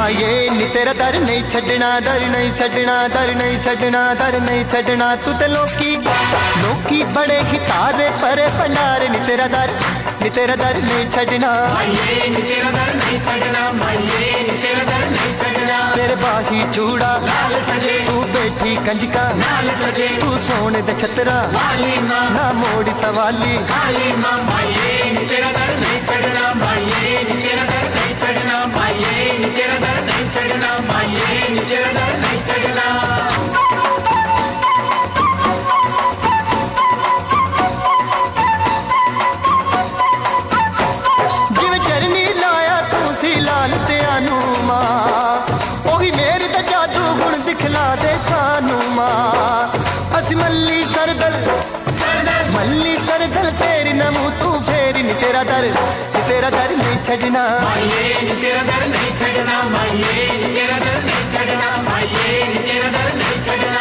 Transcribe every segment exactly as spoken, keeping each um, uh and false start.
माये नी तेरा दर नहीं छड़ना, दर नहीं छड़ना, दर नहीं छड़ना, दर नहीं छड़ना। तू ते लोकी लोकी बड़े ही तारे परे भंडार नी तेरा दर, नी तेरा दर नहीं छड़ना। माये नी तेरा दर नहीं छड़ना, माये नी तेरा दर नहीं छड़ना। तेरे बाही चूड़ा लाल सजे, तू बैठी कंजका लाल सजे, तू सोने दे छतरा वाली माँ ना मोड़ी सवाली। काली माँ माये नी तेरा दर नहीं छड़ना, माये नी तेरा दर नहीं छड़ना, माये नी तेरा दर नहीं छड़ना, माये नी तेरा दर नहीं छड़ना। जिवें चरनी लाया तू सी लाल ते आनू मां, ओही मेरे दा जादू गुण दिखला दे सानू मां। असी मल्ली सरदल सरदल मल्ली सरदल तेरी नमू तू फेरी नी तेरा दर, नी तेरा दर नहीं छड़ना। माये नी तेरा दर नहीं छड़ना, माये नी तेरा दर नहीं छड़ना, माये नी तेरा दर नहीं छड़ना।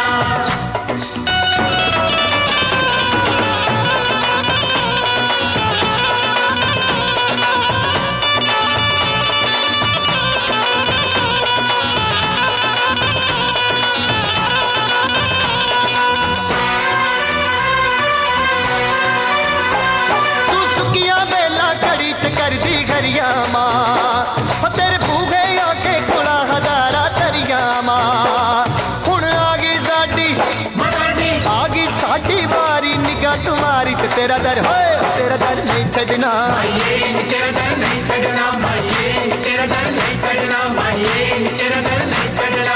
कर दी घरिया मां तेरे भूखे आके खुला हजारा तरिया मां। हुण आ गई साडी आ गई साडी बारी निगाह तुम्हारी ते तेरा दर होए तेरा दर नहीं छड़ना। माये नी तेरा दर नहीं छड़ना, माये नी तेरा दर नहीं छड़ना, माये नी तेरा दर नहीं छड़ना।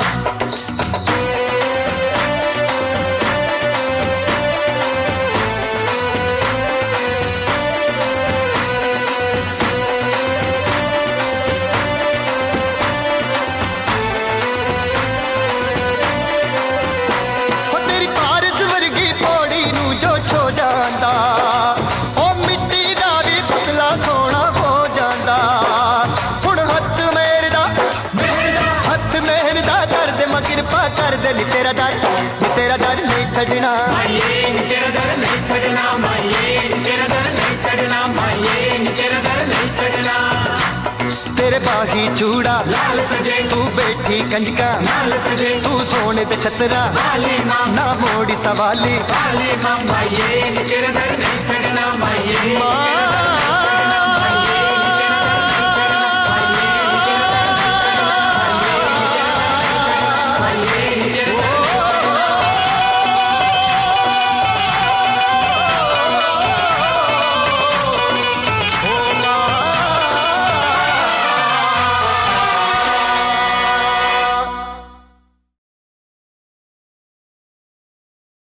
कर दे नी तेरा दर, नी तेरा दर नहीं छड़ना। माये नी तेरा दर नहीं छड़ना, माये नी तेरा दर नहीं छड़ना, माये नी तेरा दर नहीं छड़ना। तेरे बाही चूड़ा लाल सजे, तू बैठी कंजका लाल सजे, तू सोने ते छतरा वाली माँ ना मोड़ी सवाली। काली माँ माये नी तेरा दर नहीं छड़ना, माये नी तेरा दर